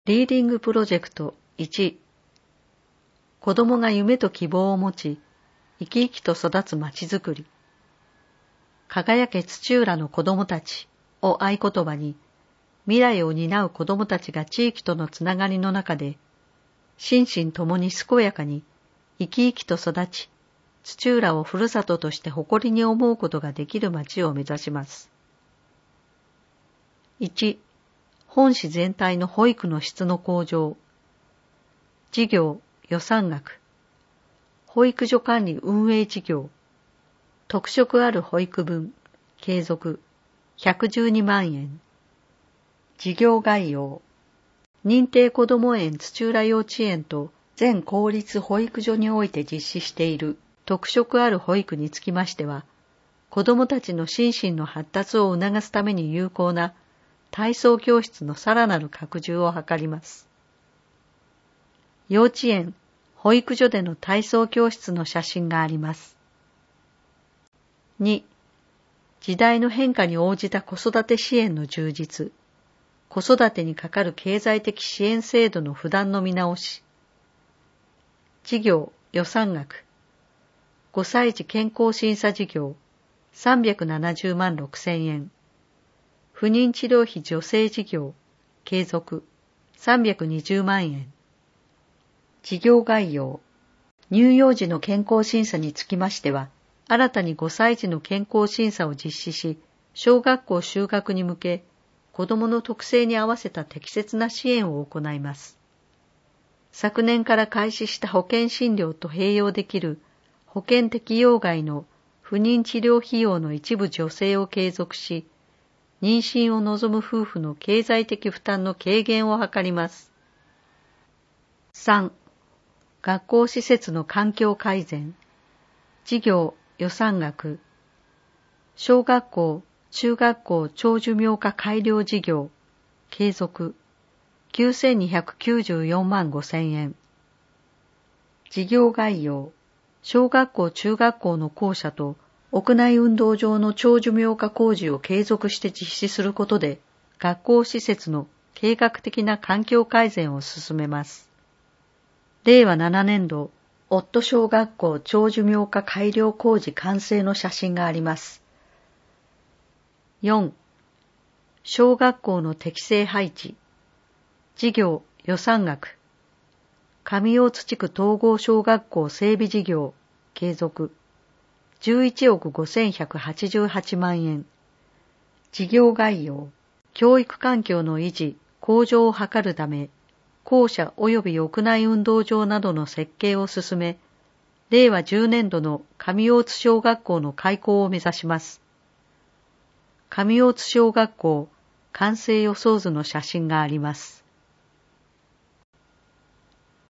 リーディングプロジェクト1、子供が夢と希望を持ち、生き生きと育つまちづくり。輝け土浦の子供たちを合言葉に、未来を担う子供たちが地域とのつながりの中で、心身ともに健やかに生き生きと育ち、土浦をふるさととして誇りに思うことができる町を目指します。1、本市全体の保育の質の向上。事業、予算額。保育所管理運営事業。特色ある保育分、継続、112万円。事業概要。認定こども園土浦幼稚園と全公立保育所において実施している特色ある保育につきましては、子どもたちの心身の発達を促すために有効な体操教室のさらなる拡充を図ります。幼稚園、保育所での体操教室の写真があります。2、時代の変化に応じた子育て支援の充実。子育てにかかる経済的支援制度の不断の見直し。事業、予算額。5歳児健康審査事業、370万6千円。不妊治療費助成事業、継続、320万円。事業概要。乳幼児の健康審査につきましては、新たに5歳児の健康審査を実施し、小学校就学に向け、子どもの特性に合わせた適切な支援を行います。昨年から開始した保険診療と併用できる保険適用外の不妊治療費用の一部助成を継続し、妊娠を望む夫婦の経済的負担の軽減を図ります。3、学校施設の環境改善。事業、予算額。小学校、中学校長寿命化改良事業、継続、9294万5千円。事業概要。小学校中学校の校舎と屋内運動場の長寿命化工事を継続して実施することで、学校施設の計画的な環境改善を進めます。令和7年度、夫小学校長寿命化改良工事完成の写真があります。4、小学校の適正配置。事業、予算額。上大津地区統合小学校整備事業、継続。11億5188万円。事業概要。教育環境の維持、向上を図るため、校舎及び屋内運動場などの設計を進め、令和10年度の上大津小学校の開校を目指します。上大津小学校完成予想図の写真があります。